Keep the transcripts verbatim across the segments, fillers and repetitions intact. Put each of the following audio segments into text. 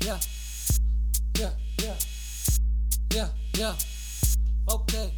ja, ja, ja, ja, ja, okay.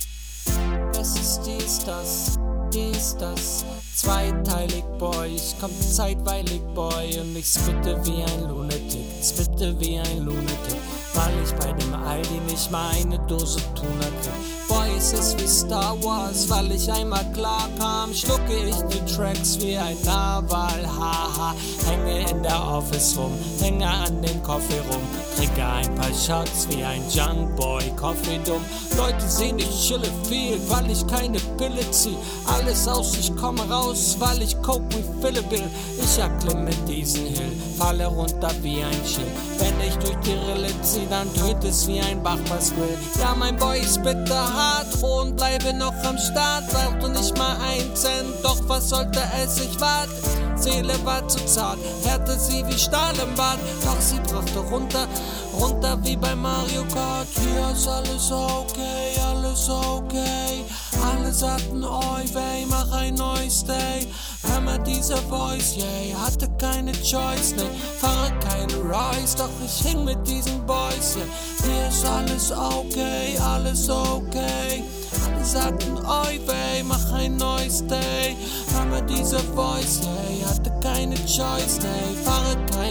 Es ist dies, das, dies, das, zweiteilig, Boy, ich komm zeitweilig, Boy, und ich spitte wie ein Lunatic, spitte wie ein Lunatic, weil ich bei dem Aldi nicht mal eine Dose Tuna krieg. Boy, es ist wie Star Wars, weil ich einmal klar kam, schlucke ich die Tracks wie ein Narwal, haha, hänge in der Office rum, hänge an dem Coffee rum, kriege ein paar Shots wie ein Junkboy, Coffee dumm. Leute sehen, ich chille viel, weil ich keine Pille zieh, alles aus, ich komme raus, weil ich Coke Philipp will. Ich erklimme diesen Hill, falle runter wie ein Schild, wenn ich durch die Rille zieh, dann tönt es wie ein Bach, was will. Ja, mein Boy ist bitter hart, roh und bleibe noch am Start, brauchte nicht mal ein Cent, doch was sollte es, ich wart. Seele war zu zart, härte sie wie Stahl im Bad, doch sie brachte runter, runter wie bei Mario Kart. Hier ist alles okay, alles okay. Alle sagten, oi weh, mach ein neues Day. Hör mal diese Voice, yeah, hatte keine Choice, ne, fahre keine Rise, doch ich hing mit diesen Boys, yeah. Hier ist alles okay, alles okay. Alle sagten, oi weh, mach ein neues Day. Hör mal diese Voice, yeah, hatte keine Choice, ne, fahre kein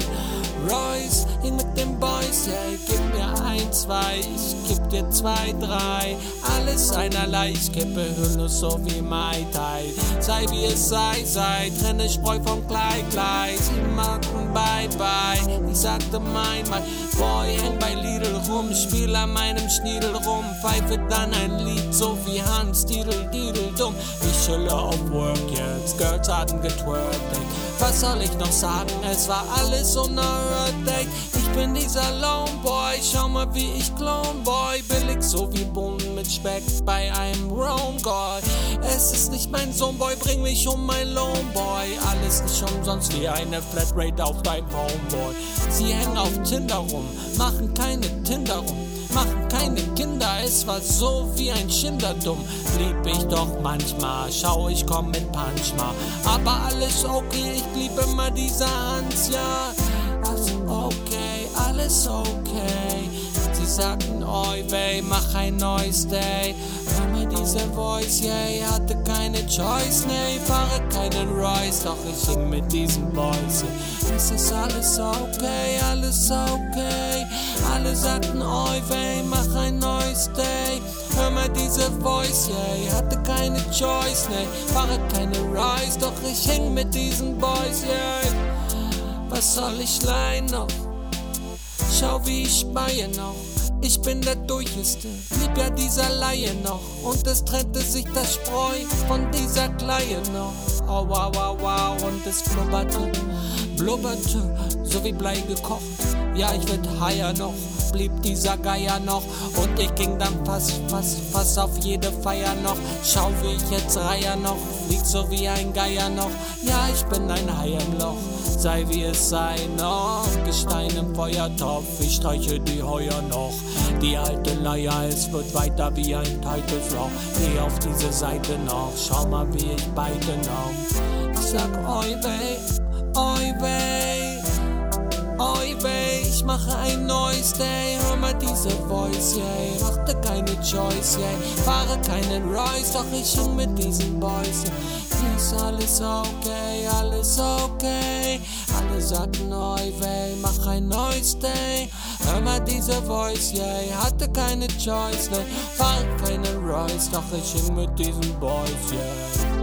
Royce, hin mit den Boys, yeah, gib mir ein, zwei, ich geb dir zwei, drei, alles einerlei, ich kippe Hülle so wie Mai Tai, sei wie es sei, sei, trenne Spreu vom Kleid, Kleid, sie machten bye bye, ich sagte mein, mein Boy, häng bei Lidl rum, spiel an meinem Schniedel rum, pfeife dann ein Lied, so wie Hans, Didel, Didel, dumm, ich chille auf Work jetzt, Girls hatten getwerkt, was soll ich noch sagen, es war alles so Date. Ich bin dieser Lone Boy, schau mal wie ich Clone Boy, billig so wie Bohnen mit Speck bei einem Rome Boy. Es ist nicht mein Sohn, Boy, bring mich um mein Lone Boy, alles nicht umsonst wie eine Flatrate auf deinem Homeboy. Sie hängen auf Tinder rum, machen keine Tinder rum, machen keine Kinder, es war so wie ein Schinder dumm. Lieb ich doch manchmal, schau ich komm mit Punchma, aber alles okay, ich lieb immer diese Hans, ja. Alles okay, alles okay. Sie sagten, oi weh, mach ein neues Day. Hör mir diese Voice, yeah, hatte keine Choice, nee, fahre keinen Royce, doch ich hing mit diesen Boys. Es ist alles okay, alles okay. Alle sagten, oi weh, mach ein neues Day. Hör mal diese Voice, yeah, hatte keine Choice, nee, fahre keine Royce, doch ich hing mit diesen Boys, yeah. Was soll ich leihen noch? Schau wie ich speie noch. Ich bin der Durcheste, lieb ja dieser Laie noch. Und es trennte sich das Spreu von dieser Kleie noch. Oh wow, wow, wow, und es blubberte, blubberte, so wie Blei gekocht. Ja, ich werd higher noch, blieb dieser Geier noch. Und ich ging dann fast, fast, fast auf jede Feier noch. Schau wie ich jetzt reiher noch, flieg so wie ein Geier noch. Ja, ich bin ein Hai im Loch, sei wie es sei noch. Gestein im Feuertopf, ich streiche die Heuer noch. Die alte Leier, es wird weiter wie ein Teufelsrauch. Geh auf diese Seite noch, schau mal wie ich beide noch. Ich sag oi weh, oi weh, oi weh, ich mache ein neues Day. Hör mal diese Voice, yeah, machte keine Choice, yeah, fahre keinen Royce, doch ich hing mit diesen Boys, yeah. Ist alles okay, alles okay. Alle sagten, oi weh, mach ein neues Day. Hör mal diese Voice, yeah, hatte keine Choice, nee, fahre keinen Royce, doch ich hing mit diesen Boys, yeah.